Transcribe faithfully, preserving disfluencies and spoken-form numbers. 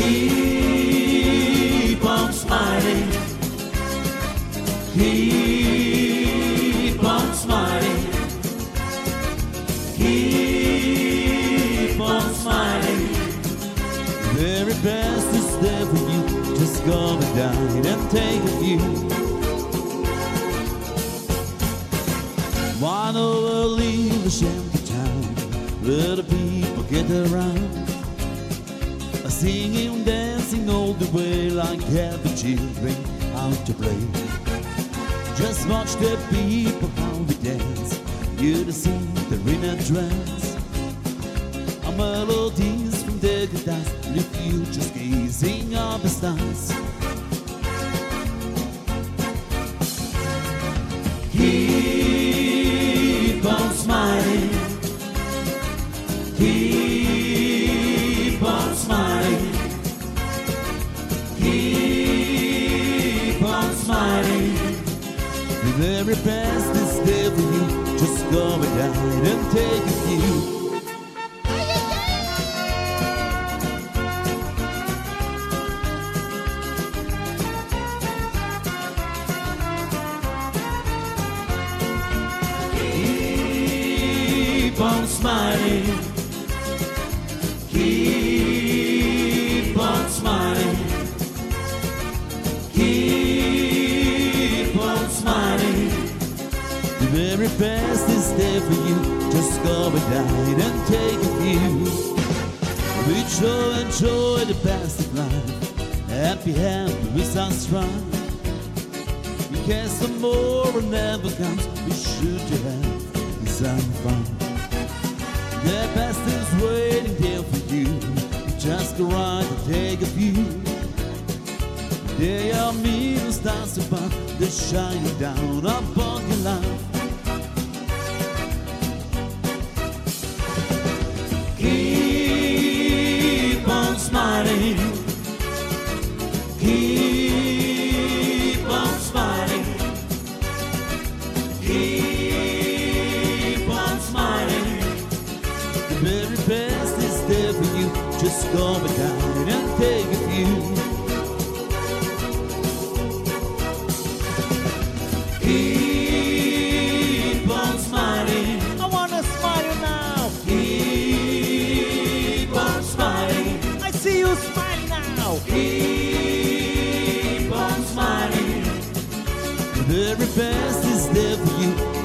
Keep on smiling. Keep on smiling. Keep on smiling. The very best is there for you. Just come and dine and take a view. Why not leave the shanty town? Let the people get around, singing, dancing all the way like happy children out to play. Just watch the people how we dance. You see they're in a trance. Our melodies from the guitars leave you just gazing up the stars. Keep on smiling. Keep on smiling. Keep on smiling. The very best is there for you. Just go and dine and take a view. Keep on smiling. Keep on smiling. Keep on smiling. The very best is there for you. Just go and dine and take a view. We sure enjoy the best of life. Happy, happy with our strife. In case tomorrow never comes, we should to have some fun. The best is waiting there for you. Just go right and take a view. There are million stars above, they're shining down upon your life. Keep on smiling. Keep on smiling. Keep on smiling. The very best is there for you. Just go and dine and take a view. Keep on smiling. I wanna smile now. Keep on smiling. I see you smiling now. Keep on smiling. The very best is there for you.